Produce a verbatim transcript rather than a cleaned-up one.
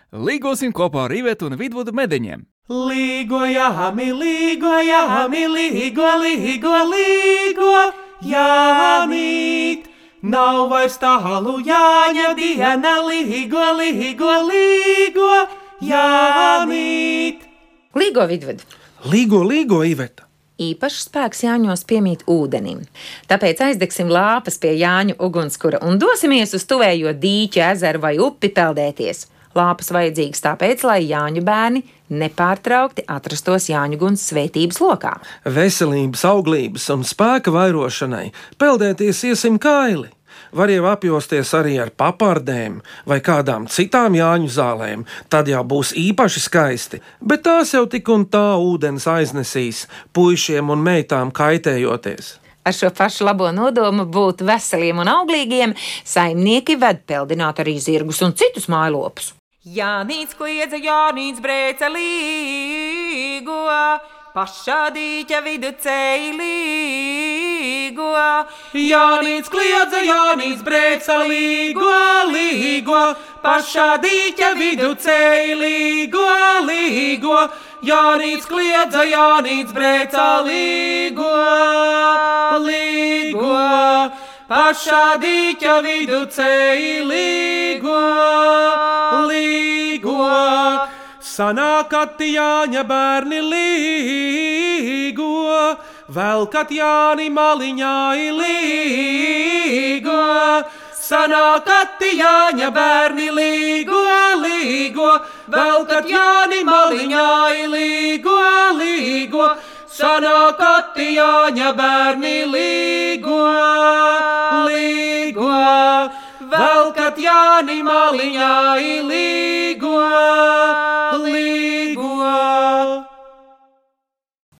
Līgosim kopā ar Ivetu un Vidvudu Medeņiem. Līgojami, līgojami, līgo, līgo, līgo, Jānīt. Nav vairs tālu Jāņa diena, līgo, līgo, līgo, Jānīt. Līgo, Vidvudu. Līgo, līgo, Iveta. Īpašs spēks Jāņos piemīt ūdenim. Tāpēc aizdegsim lāpas pie Jāņu ugunskura un dosimies uz tuvējo dīķi, ezeru vai upi peldēties. Lāpas vajadzīgas tāpēc, lai Jāņu bērni nepārtraukti atrastos Jāņu guns svētības lokā. Veselības, auglības un spēka vairošanai peldēties iesim kaili. Var jau apjosties arī ar papardēm vai kādām citām Jāņu zālēm, tad jau būs īpaši skaisti, bet tās jau tik un tā ūdens aiznesīs, puišiem un meitām kaitējoties. Ar šo pašu labo nodomu būt veseliem un auglīgiem, saimnieki ved peldināt arī zirgus un citus mājlopus. Jānīts kliedza, Jānīts brēca līgo, pašā dīķa vidu ceilīgo. Jānīts kliedza, Jānīts brēca līgo, līgo, pašā dīķa vidu ceilīgo, līgo. Jānīts kliedza, Jānīts brēca līgo, līgo, pašā dīķa vidu ceilīgo, līgo. Sanākat Jāņa bērni līgo, velkat Jāni maliņai līgo. Sanākat Jāņa bērni līgo, līgo, velkat Jāni maliņai līgo, līgo. Sanākat Jāņa bērni līgo, līgo, velkat Jāni maliņai līgo, līgo.